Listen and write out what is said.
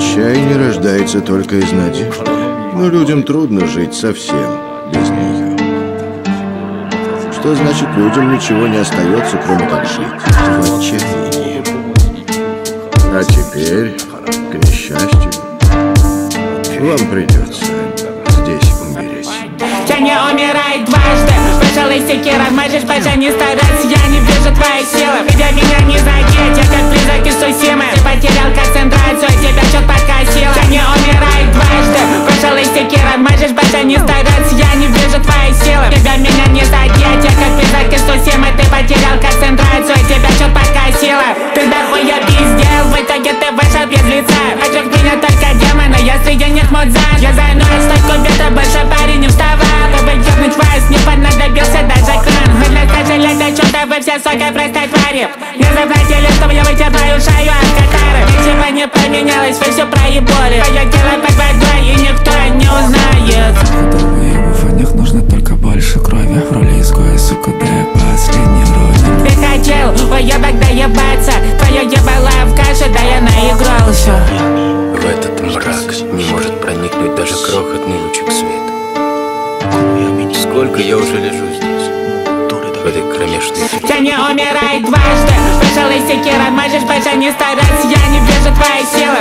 Отчаяние рождается только из надежды, но людям трудно жить совсем без нее. Что значит, людям ничего не остается, кроме как жить в отчаянии? А теперь, к несчастью, вам придется здесь умереть. Я не умирай дважды. Пожалуй, секира, можешь больше не стараться. Я не вижу твоей силы. Тебя меня не задеть, я как призрак из Сусимы. Ты потерял концентрацию, тебя чё-то подкосило. Я не умирай дважды. Пожалуй, секира, можешь больше не стараться. Я не вижу твоей силы. Тебя меня не задеть, я как призрак из Сусимы. Ты потерял концентрацию, тебя чё-то подкосило. Ты дохуя пиздел, в итоге ты вышел без лица. Вокруг меня только демоны, я среди них мудзан. Я занулась в стойку бета, больше парень не вставал. Чтобы ёбнуть вас, не понадобился даже кран. Мы для скажи, это чё-то вы все, сука, простой твари. Не заплатили, чтобы я вытер твою шею от катары. Ничего не поменялось, вы все проебали. Твое тело под водой, и никто не узнает. В завоеваниях нужно только больше крови. В роли изгоя, сука, да я последний родин. Ты хотел уебок доебаться. Твое ебало в каше, да я наигрался. В этот мрак не может проникнуть даже крохотный лучик света. Сколько я уже лежу здесь, в этой кромешной тьме. Я не умирай дважды. Пожалуй, секира, можешь больше не стараться. Я не вижу твоей силы.